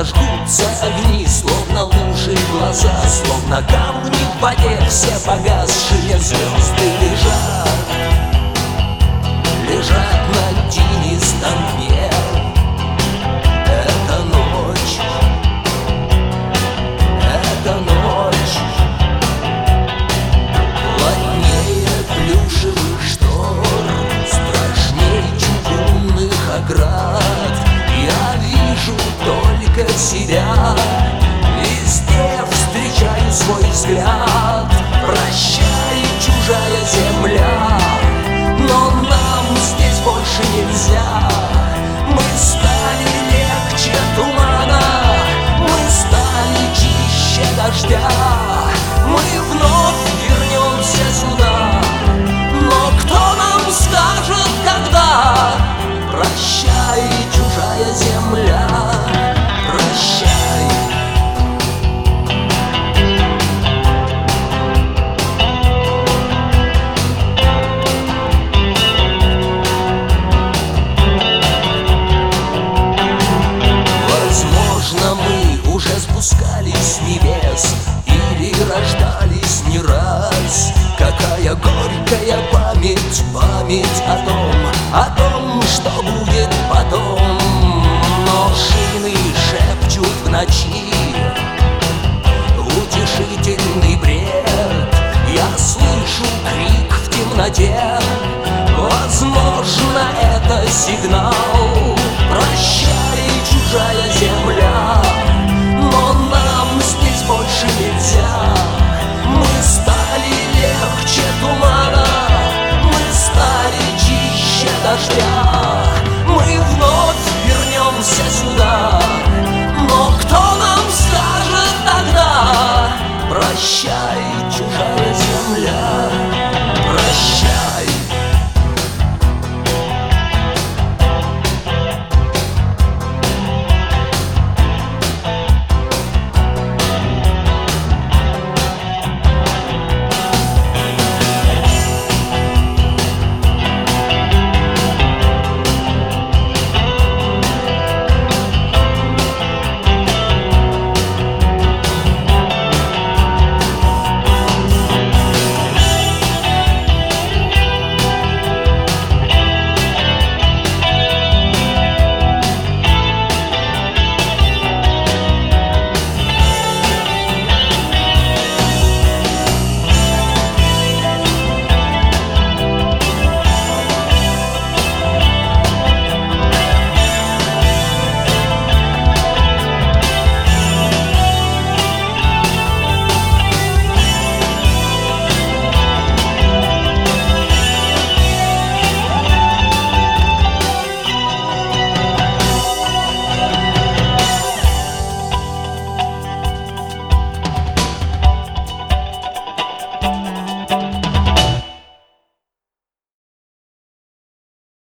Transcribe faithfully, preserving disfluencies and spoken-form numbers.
зажгутся огни, словно лужи глаза, словно камни в воде, все погасшие звезды лежат, лежат на тинистом дне. Это ночь, это ночь, плотнее плюшевых штор, страшней чугунных оград. Я вижу только себя, везде встречаю свой взгляд. Прощай, чужая земля, но нам здесь больше нельзя. Мы стали легче тумана, мы стали чище дождя. Мы вновь вернемся сюда, но кто нам скажет, когда? Прощай, чужая земля, прощай. Возможно, мы уже спускались с небес или рождались не раз. Какая горькая память, память о том, о том, что будет потом. Но шины шепчут в ночи утешительный бред. Я слышу крик в темноте, возможно, это сигнал. Прощай, чужая земля, но нам здесь больше нельзя. Мы стали легче тумана, мы стали чище дождя. Мы вновь вернемся сюда, но кто нам скажет тогда? Прощай, чужая земля.